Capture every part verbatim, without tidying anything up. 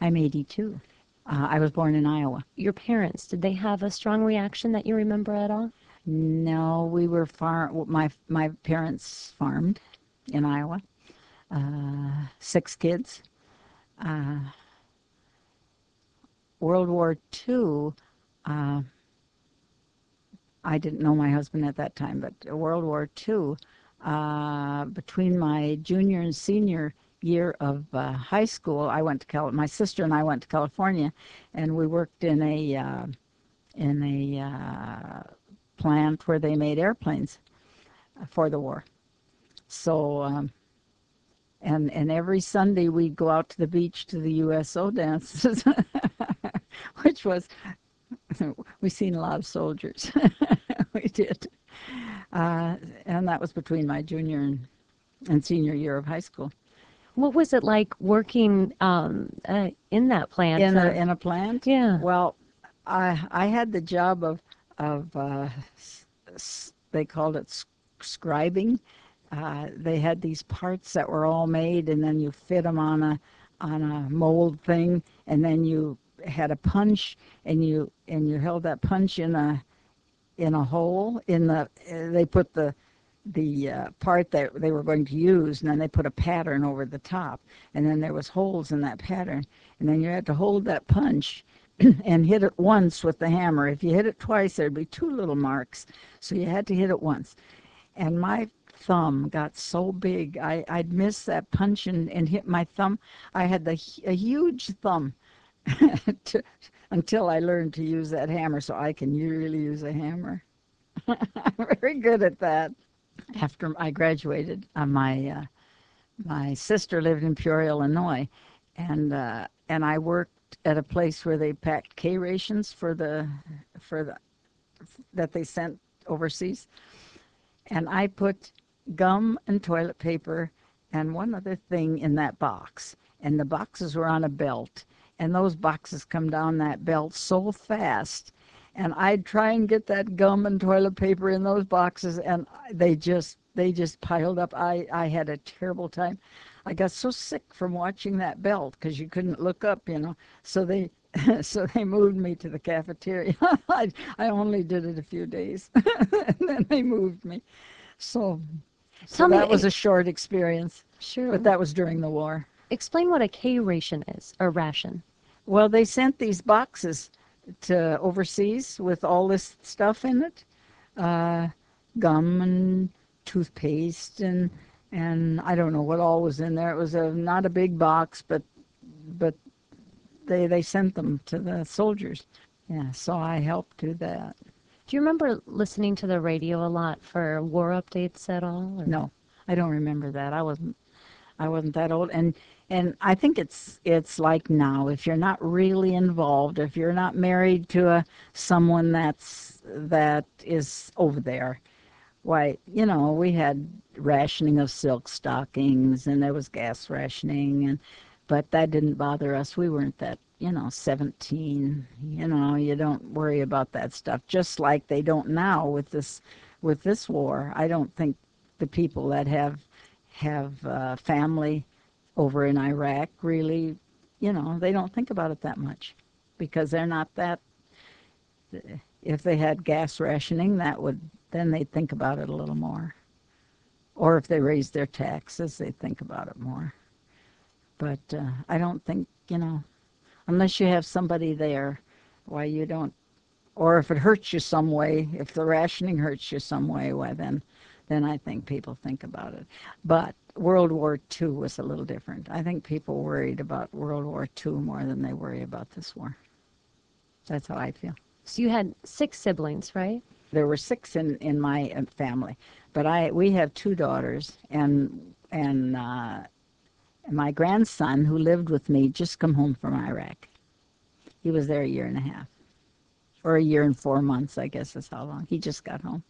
I'm eighty-two. Uh, I was born in Iowa. Your parents, did they have a strong reaction that you remember at all? No, we were farm. My my parents farmed in Iowa. Uh, six kids. Uh, World War Two. Uh, I didn't know my husband at that time, but World War Two. Uh, between my junior and senior year of uh, high school, I went to Cal. My sister and I went to California, and we worked in a uh, in a uh, plant where they made airplanes for the war. So, um, and and every Sunday we'd go out to the beach to the U S O dances, which was we seen a lot of soldiers. We did, uh, and that was between my junior and, and senior year of high school. What was it like working um, uh, in that plant? In a For, in a plant. yeah. Well, I I had the job of of uh, s- s- they called it s- scribing. Uh, they had these parts that were all made, and then you fit them on a on a mold thing, and then you had a punch, and you and you held that punch in a in a hole in the. Uh, they put the the uh, part that they were going to use, and then they put a pattern over the top, and then there was holes in that pattern, and then you had to hold that punch and hit it once with the hammer. If you hit it twice, there'd be two little marks, so you had to hit it once. And my thumb got so big, I, I'd miss that punch and, and hit my thumb. I had the a huge thumb to, until I learned to use that hammer, so I can really use a hammer. I'm very good at that. After I graduated, uh, my uh, my sister lived in Peoria, Illinois, and uh, and I worked at a place where they packed K rations for the for the that they sent overseas, and I put gum and toilet paper and one other thing in that box, and the boxes were on a belt, and those boxes come down that belt so fast, and I'd try and get that gum and toilet paper in those boxes, and they just they just piled up. I I had a terrible time. I got so sick from watching that belt because you couldn't look up, you know. So they so they moved me to the cafeteria. I I only did it a few days, and then they moved me. So so Tell me, that was eh, a short experience, but sure, that was during the war. explain what a K ration is, or ration. Well, they sent these boxes to overseas with all this stuff in it, uh, gum and toothpaste and and I don't know what all was in there. It was a not a big box, but but they they sent them to the soldiers. Yeah, so I helped do that. Do you remember listening to the radio a lot for war updates at all? Or? No, I don't remember that. I wasn't I wasn't that old, and and I think it's it's like now. If you're not really involved, if you're not married to a someone that's that is over there, why, you know, we had rationing of silk stockings, and there was gas rationing, and but that didn't bother us. We weren't that, you know, seventeen. You know, you don't worry about that stuff. Just like they don't now with this with this war. I don't think the people that have have uh, family over in Iraq really, you know, they don't think about it that much because they're not that. If they had gas rationing, that would then they'd think about it a little more. Or if they raised their taxes, they'd think about it more. But uh, I don't think, you know, unless you have somebody there, why you don't, or if it hurts you some way, if the rationing hurts you some way, why then, then I think people think about it. But World War Two was a little different. I think people worried about World War Two more than they worry about this war. That's how I feel. So you had six siblings, right? There were six in in my uh, family, but I we have two daughters, and and uh, my grandson who lived with me just come home from Iraq. He was there a year and a half, or a year and four months, I guess is how long. He just got home.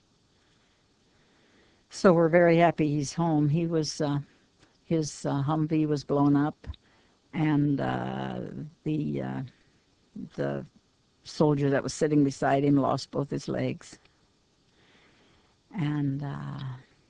So we're very happy he's home. He was uh, his uh, Humvee was blown up, and uh, the uh, the soldier that was sitting beside him lost both his legs. And uh,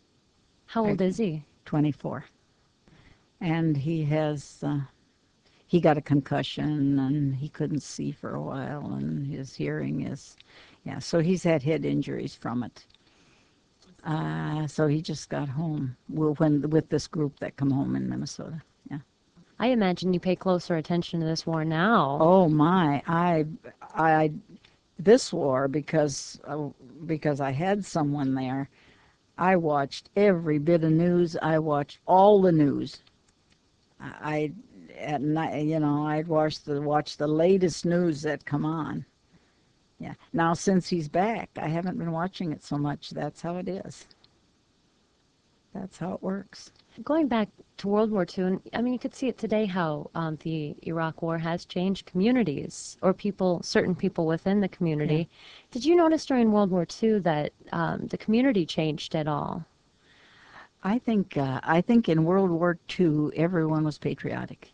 How I, old is he? twenty-four. And he has uh, he got a concussion and he couldn't see for a while, and his hearing is, yeah. So he's had head injuries from it. Uh, so he just got home well, when with this group that come home in Minnesota. Yeah. I imagine you pay closer attention to this war now. Oh my! I, I, this war because uh, because I had someone there. I watched every bit of news. I watched all the news. I at night, you know, I'd watch the watch the latest news that come on. Yeah. Now since he's back, I haven't been watching it so much. That's how it is. That's how it works. Going back to World War Two, and I mean, you could see it today how um, the Iraq War has changed communities or people, certain people within the community. Yeah. Did you notice during World War Two that um, the community changed at all? I think uh, I think in World War Two everyone was patriotic.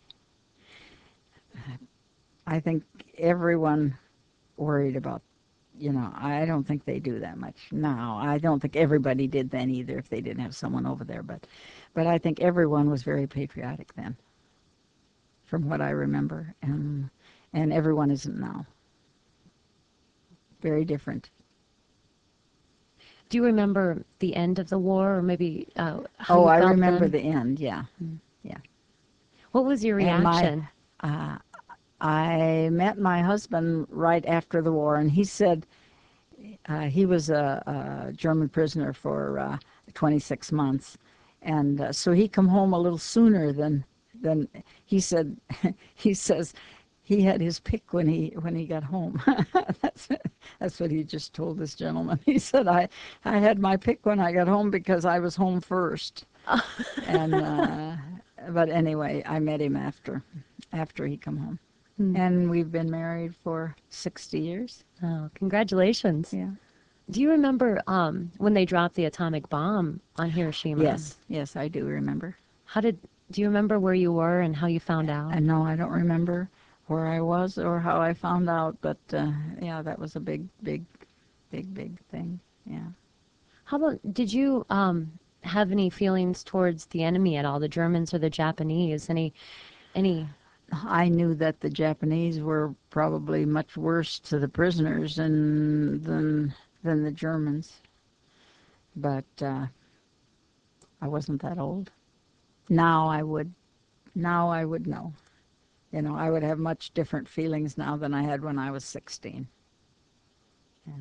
I think everyone worried about, you know, I don't think they do that much now. I don't think everybody did then either if they didn't have someone over there, but but I think everyone was very patriotic then, from what I remember, and and everyone isn't now. Very different. Do you remember the end of the war, or maybe uh, how Oh, you I felt remember then? the end, yeah. Yeah. What was your And my reaction? uh, I met my husband right after the war, and he said uh, he was a, a German prisoner for uh, twenty-six months, and uh, so he come home a little sooner than than he said. He says he had his pick when he when he got home. that's that's what he just told this gentleman. He said I I had my pick when I got home because I was home first, and uh, but anyway, I met him after after he come home. Hmm. And we've been married for sixty years. Oh, congratulations. Yeah. Do you remember um, when they dropped the atomic bomb on Hiroshima? Yes, yes, I do remember. How did, do you remember where you were and how you found out? And no, I don't remember where I was or how I found out, but uh, yeah, that was a big, big, big, big thing. Yeah. How about, did you um, have any feelings towards the enemy at all, the Germans or the Japanese? Any, any, I knew that the Japanese were probably much worse to the prisoners than than, than the Germans, but uh, I wasn't that old. Now I would, now I would know. You know, I would have much different feelings now than I had when I was sixteen. Yeah.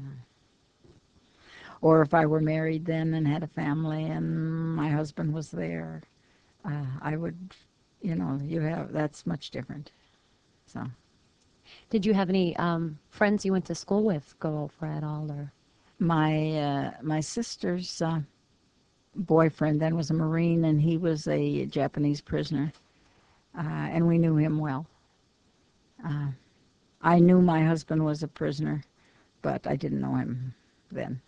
Or if I were married then and had a family and my husband was there, uh, I would, you know, you have, that's much different. So, did you have any um, friends you went to school with go over at all? Or my, uh, my sister's uh, boyfriend then was a Marine, and he was a Japanese prisoner, uh, and we knew him well. Uh, I knew my husband was a prisoner, but I didn't know him then.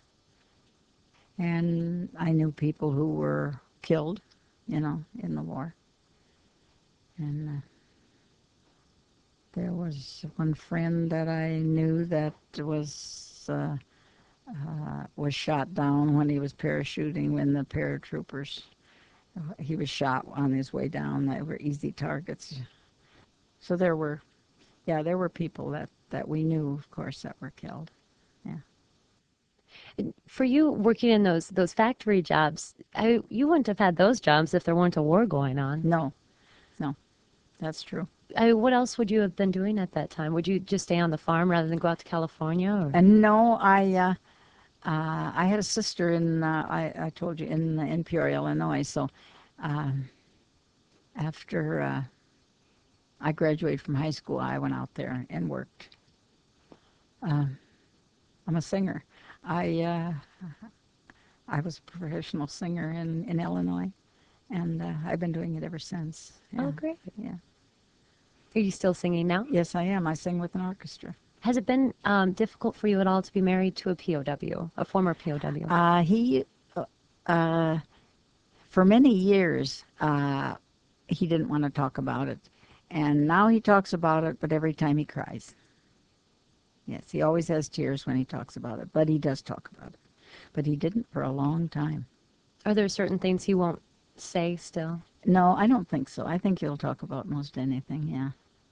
And I knew people who were killed, you know, in the war. And uh, there was one friend that I knew that was uh, uh, was shot down when he was parachuting when the paratroopers. He was shot on his way down. They were easy targets. So there were, yeah, there were people that, that we knew, of course, that were killed. Yeah. for you working in those those factory jobs, I, you wouldn't have had those jobs if there weren't a war going on. No, no, that's true. I, what else would you have been doing at that time? Would you just stay on the farm rather than go out to California? Or? And no, I uh, uh, I had a sister in uh, I I told you in in Peoria, Illinois. So um, after uh, I graduated from high school, I went out there and worked. Uh, I'm a singer. I uh, I was a professional singer in in Illinois, and uh, I've been doing it ever since. Yeah. Oh, great. Yeah. Are you still singing now? Yes, I am. I sing with an orchestra. Has it been um, difficult for you at all to be married to a P O W, a former P O W? Uh, he, uh, uh, for many years, uh, he didn't want to talk about it. And now he talks about it, but every time he cries. Yes, he always has tears when he talks about it, but he does talk about it. But he didn't for a long time. Are there certain things he won't say still? No, I don't think so. I think he'll talk about most anything, yeah.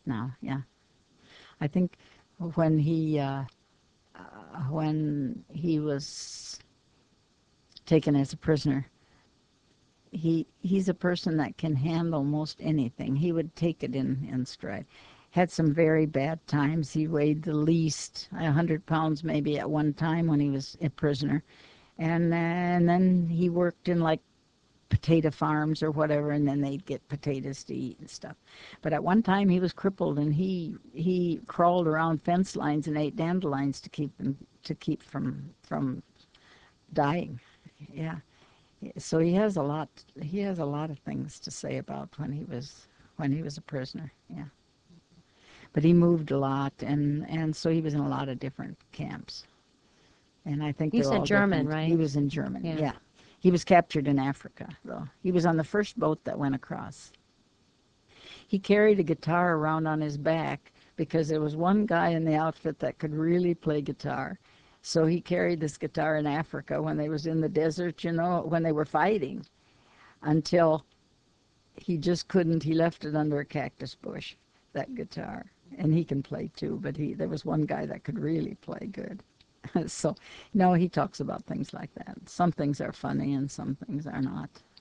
now. Yeah, I think when he uh, uh, when he was taken as a prisoner, he he's a person that can handle most anything. He would take it in in stride. Had some very bad times. He weighed the least a hundred pounds maybe at one time when he was a prisoner, and and then he worked in like potato farms or whatever, and then they'd get potatoes to eat and stuff. But at one time he was crippled, and he he crawled around fence lines and ate dandelions to keep him to keep from from dying. Yeah. So he has a lot. He has a lot of things to say about when he was when he was a prisoner. Yeah. But he moved a lot, and and so he was in a lot of different camps. And I think You they're said all German, different. He right? was in Germany. Yeah. Yeah. He was captured in Africa, though. He was on the first boat that went across. He carried a guitar around on his back because there was one guy in the outfit that could really play guitar. So he carried this guitar in Africa when they was in the desert, you know, when they were fighting, until he just couldn't. He left it under a cactus bush, that guitar. And he can play too, but he there was one guy that could really play good. So, no, he talks about things like that. Some things are funny and some things are not.